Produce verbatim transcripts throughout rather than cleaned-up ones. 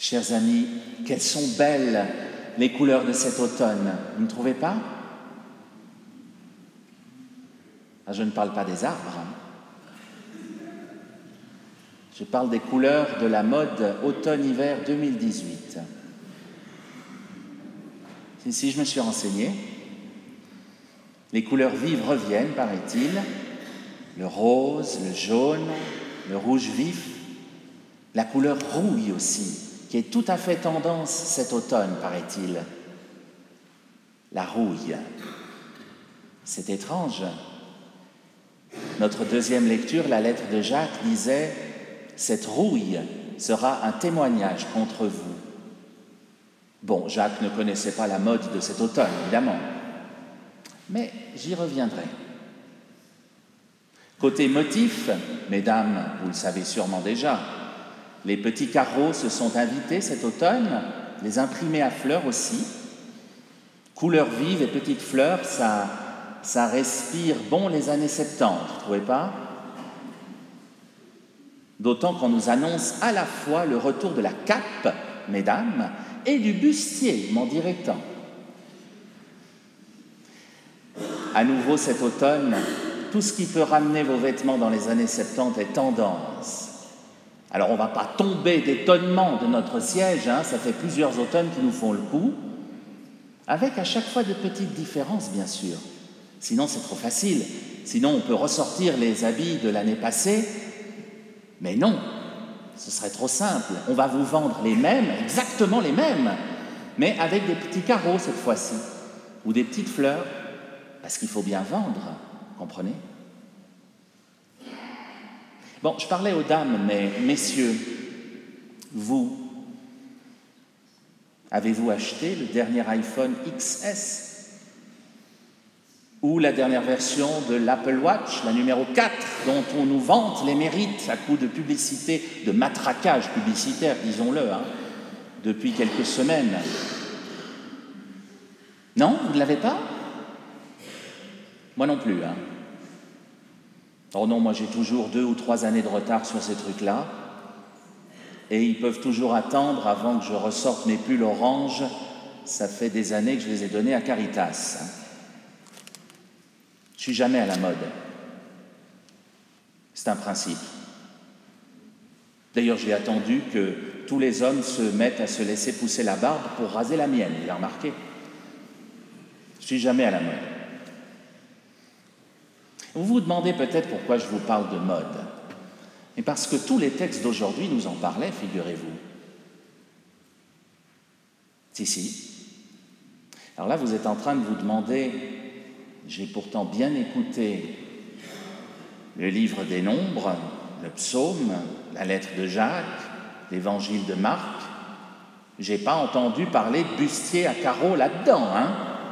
Chers amis, quelles sont belles les couleurs de cet automne, vous ne trouvez pas? Ah, je ne parle pas des arbres. Je parle des couleurs de la mode automne-hiver deux mille dix-huit. Ici, je me suis renseigné. Les couleurs vives reviennent, paraît-il. Le rose, le jaune, le rouge vif, la couleur rouille aussi, qui est tout à fait tendance cet automne, paraît-il. La rouille. C'est étrange. Notre deuxième lecture, la lettre de Jacques, disait « Cette rouille sera un témoignage contre vous ». Bon, Jacques ne connaissait pas la mode de cet automne, évidemment, mais j'y reviendrai. Côté motif, mesdames, vous le savez sûrement déjà, les petits carreaux se sont invités cet automne, les imprimés à fleurs aussi. Couleurs vives et petites fleurs, ça, ça respire bon les années soixante-dix, vous ne trouvez pas? D'autant qu'on nous annonce à la fois le retour de la cape, mesdames, et du bustier, m'en dirait-on. À nouveau cet automne, tout ce qui peut ramener vos vêtements dans les années soixante-dix est tendance. Alors on ne va pas tomber d'étonnement de notre siège, hein, ça fait plusieurs automnes qui nous font le coup, avec à chaque fois de petites différences, bien sûr. Sinon c'est trop facile, sinon on peut ressortir les habits de l'année passée, mais non, ce serait trop simple. On va vous vendre les mêmes, exactement les mêmes, mais avec des petits carreaux cette fois-ci, ou des petites fleurs, parce qu'il faut bien vendre, comprenez? Bon, je parlais aux dames, mais messieurs, vous, avez-vous acheté le dernier iPhone X S ou la dernière version de l'Apple Watch, la numéro quatre, dont on nous vante les mérites à coup de publicité, de matraquage publicitaire, disons-le, hein, depuis quelques semaines? Non, vous ne l'avez pas? Moi non plus, hein. Oh non, moi j'ai toujours deux ou trois années de retard sur ces trucs-là, et ils peuvent toujours attendre avant que je ressorte mes pulls orange. Ça fait des années que je les ai donnés à Caritas. Je suis jamais à la mode. C'est un principe. D'ailleurs, j'ai attendu que tous les hommes se mettent à se laisser pousser la barbe pour raser la mienne, vous l'avez remarqué. Je suis jamais à la mode. Vous vous demandez peut-être pourquoi je vous parle de mode. Mais parce que tous les textes d'aujourd'hui nous en parlaient, figurez-vous. Si, si. Alors là, vous êtes en train de vous demander, j'ai pourtant bien écouté le livre des Nombres, le psaume, la lettre de Jacques, l'évangile de Marc. J'ai pas entendu parler de bustier à carreaux là-dedans, hein?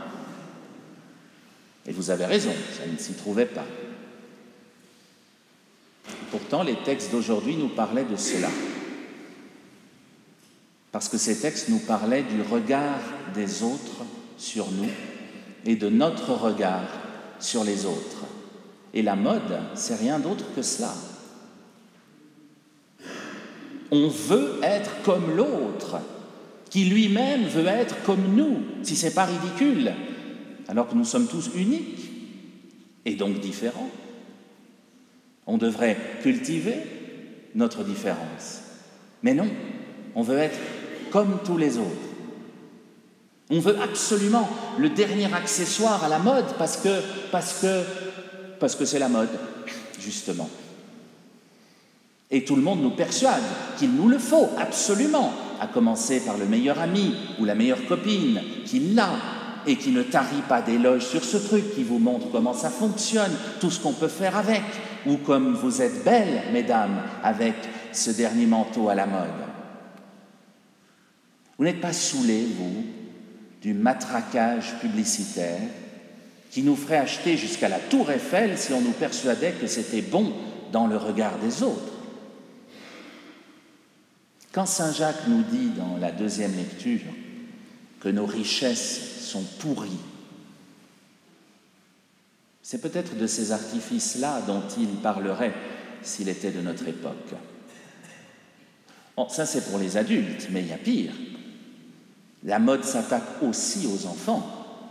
Et vous avez raison, ça ne s'y trouvait pas. Pourtant, les textes d'aujourd'hui nous parlaient de cela. Parce que ces textes nous parlaient du regard des autres sur nous et de notre regard sur les autres. Et la mode, c'est rien d'autre que cela. On veut être comme l'autre, qui lui-même veut être comme nous, si ce n'est pas ridicule, alors que nous sommes tous uniques et donc différents. On devrait cultiver notre différence. Mais non, on veut être comme tous les autres. On veut absolument le dernier accessoire à la mode parce que, parce que, parce que c'est la mode, justement. Et tout le monde nous persuade qu'il nous le faut, absolument, à commencer par le meilleur ami ou la meilleure copine qu'il l'a et qui ne tarit pas d'éloges sur ce truc, qui vous montre comment ça fonctionne, tout ce qu'on peut faire avec, ou comme vous êtes belles, mesdames, avec ce dernier manteau à la mode. Vous n'êtes pas saoulés, vous, du matraquage publicitaire qui nous ferait acheter jusqu'à la Tour Eiffel si on nous persuadait que c'était bon dans le regard des autres. Quand saint Jacques nous dit dans la deuxième lecture que nos richesses sont pourries, c'est peut-être de ces artifices-là dont il parlerait s'il était de notre époque. Bon, ça c'est pour les adultes, mais il y a pire. La mode s'attaque aussi aux enfants.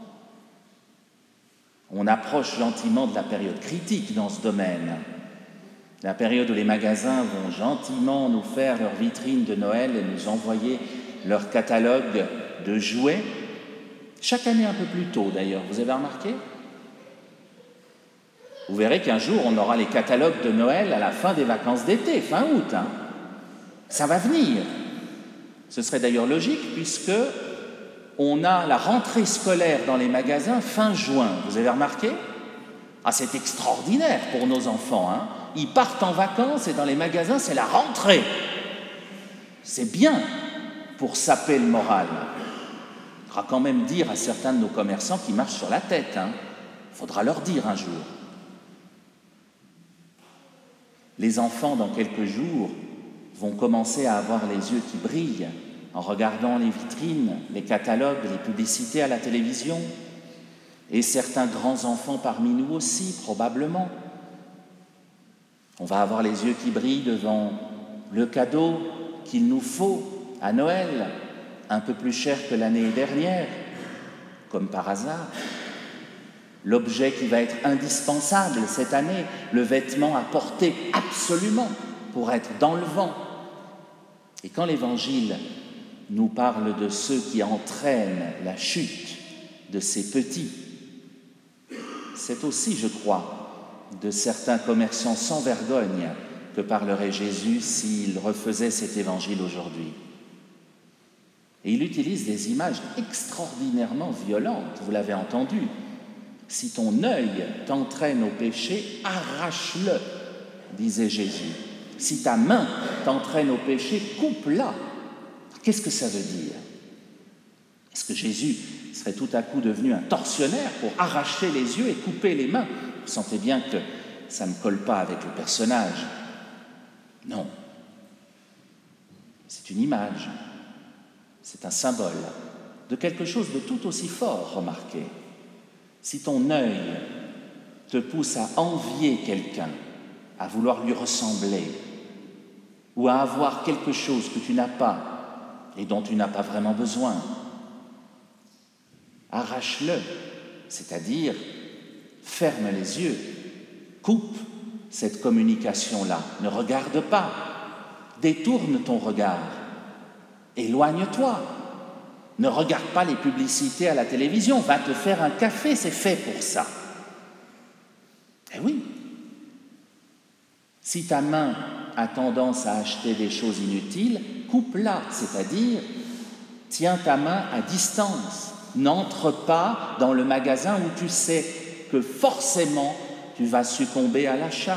On approche gentiment de la période critique dans ce domaine. La période où les magasins vont gentiment nous faire leur vitrine de Noël et nous envoyer leur catalogue de jouets. Chaque année un peu plus tôt d'ailleurs, vous avez remarqué ? Vous verrez qu'un jour on aura les catalogues de Noël à la fin des vacances d'été, fin août. Hein. Ça va venir. Ce serait d'ailleurs logique puisque on a la rentrée scolaire dans les magasins fin juin. Vous avez remarqué ? Ah, c'est extraordinaire pour nos enfants. Hein. Ils partent en vacances et dans les magasins, c'est la rentrée. C'est bien pour saper le moral. Il faudra quand même dire à certains de nos commerçants qui marchent sur la tête. Hein. Il faudra leur dire un jour. Les enfants, dans quelques jours, vont commencer à avoir les yeux qui brillent en regardant les vitrines, les catalogues, les publicités à la télévision. Et certains grands enfants parmi nous aussi, probablement. On va avoir les yeux qui brillent devant le cadeau qu'il nous faut à Noël, un peu plus cher que l'année dernière, comme par hasard. L'objet qui va être indispensable cette année, le vêtement à porter absolument pour être dans le vent. Et quand l'Évangile nous parle de ceux qui entraînent la chute de ces petits, c'est aussi, je crois, de certains commerçants sans vergogne que parlerait Jésus s'il refaisait cet évangile aujourd'hui. Et il utilise des images extraordinairement violentes, vous l'avez entendu. Si ton œil t'entraîne au péché, arrache-le, disait Jésus. Si ta main t'entraîne au péché, coupe-la. Qu'est-ce que ça veut dire ? Est-ce que Jésus serait tout à coup devenu un tortionnaire pour arracher les yeux et couper les mains ? Vous sentez bien que ça ne colle pas avec le personnage. Non. C'est une image, c'est un symbole de quelque chose de tout aussi fort, remarquez. Si ton œil te pousse à envier quelqu'un, à vouloir lui ressembler, ou à avoir quelque chose que tu n'as pas et dont tu n'as pas vraiment besoin, arrache-le, c'est-à-dire ferme les yeux, coupe cette communication-là, ne regarde pas, détourne ton regard, éloigne-toi, ne regarde pas les publicités à la télévision, va te faire un café, c'est fait pour ça. Eh oui, si ta main a tendance à acheter des choses inutiles, coupe-la, c'est-à-dire tiens ta main à distance, n'entre pas dans le magasin où tu sais que forcément tu vas succomber à l'achat.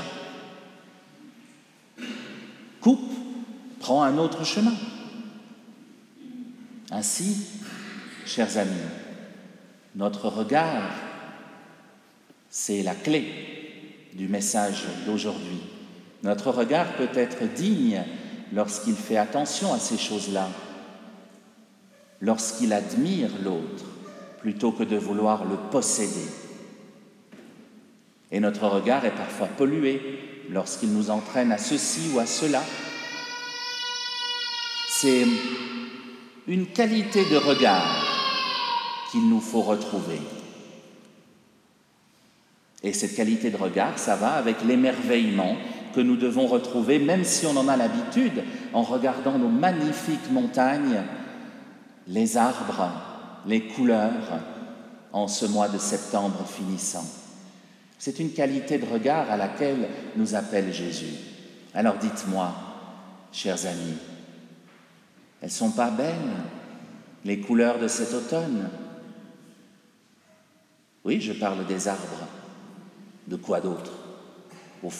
Coupe, prends un autre chemin. Ainsi, chers amis, notre regard, c'est la clé du message d'aujourd'hui. Notre regard peut être digne lorsqu'il fait attention à ces choses-là, lorsqu'il admire l'autre, plutôt que de vouloir le posséder. Et notre regard est parfois pollué lorsqu'il nous entraîne à ceci ou à cela. C'est une qualité de regard qu'il nous faut retrouver. Et cette qualité de regard, ça va avec l'émerveillement que nous devons retrouver, même si on en a l'habitude, en regardant nos magnifiques montagnes, les arbres, les couleurs, en ce mois de septembre finissant. C'est une qualité de regard à laquelle nous appelle Jésus. Alors dites-moi, chers amis, elles ne sont pas belles, les couleurs de cet automne ? Oui, je parle des arbres. De quoi d'autre, au fond ?